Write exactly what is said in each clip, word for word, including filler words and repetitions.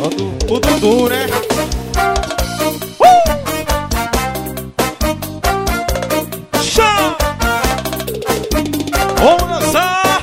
O Dudu, né? Uh! Chá! Vamos dançar!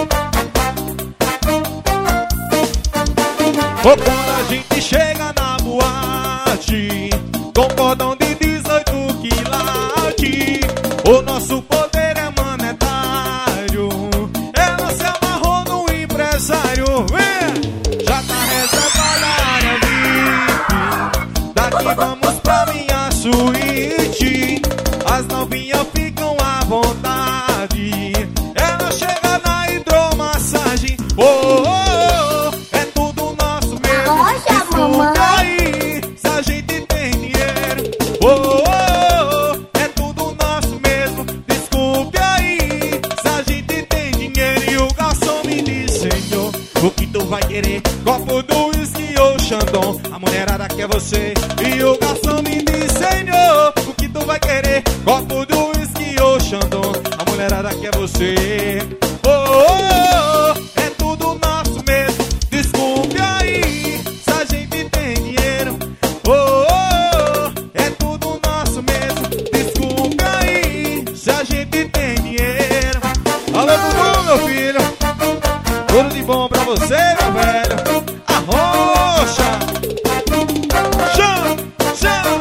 Ou quando a gente chega na boate com cordão de dezoito quilates, o nosso poder é monetário. Ela se amarrou no empresário. Vem! Já tá reservada a área V I P. Daqui vamos pra minha suíte. As novinhas ficam à vontade. Ela chega na hidromassagem. Oh, oh, oh, é tudo nosso mesmo. Desculpe aí, se a gente tem dinheiro. Oh, oh, oh, é tudo nosso mesmo. Desculpe aí, se a gente tem dinheiro. E o garçom me disse: Senhor, o que tu vai querer? Copo do uísque ou Chandon? A mulherada quer você. E o garçom me disse: Senhor, o que tu vai querer? Copo do uísque ou Chandon? A mulherada quer você. Oh, oh, oh, é tudo nosso mesmo. Desculpe aí, se a gente tem dinheiro. Oh, oh, oh, é tudo nosso mesmo. Desculpe aí, se a gente tem dinheiro. Alô, Dudu, meu filho. Tudo de bom pra você, meu velho. Arrocha! Chão, chão!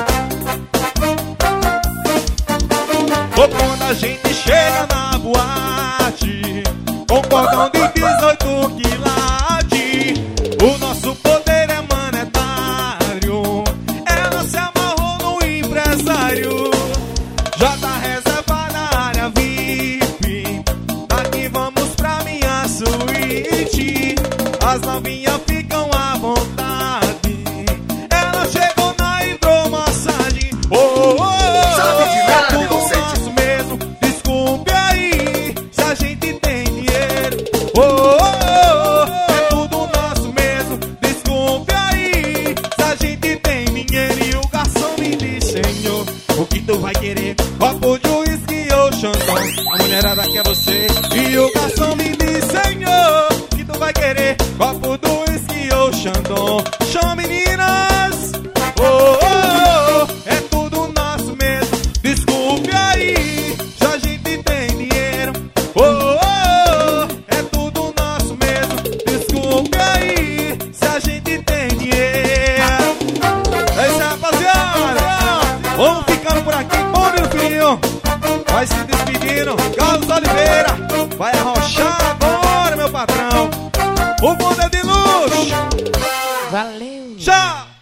Ou quando a gente chega na boate com cordão de dezoito quilates, o nosso poder é monetário. Ela se amarrou no empresário. Já tá reservada a área V I P. Daqui vamos pra minha suíte. As novinhas ficam à vontade. Ela chegou na hidromassagem. Oh, oh, oh, é tudo nosso mesmo. Desculpe aí, se a gente tem dinheiro. Oh, oh, oh, é tudo nosso mesmo. Desculpe aí, se a gente tem dinheiro. E o garçom me diz: Senhor, o que tu vai querer? Copo de uísque ou Chandon? A mulherada quer você. E o garçom me diz: Senhor, o que tu vai querer? Copo do uísque ou Chandon? Chama, meninas! Oh, oh, oh, é tudo nosso mesmo. Desculpe aí, se a gente tem dinheiro. Oh, oh, oh, é tudo nosso mesmo. Desculpe aí, se a gente tem dinheiro. É isso aí, rapaziada. Vamos ficando por aqui, bom, meu filho. Vai se despedindo. Carlos Oliveira vai arrochar agora, meu patrão. O mundo é de luxo. Valeu. Tchau.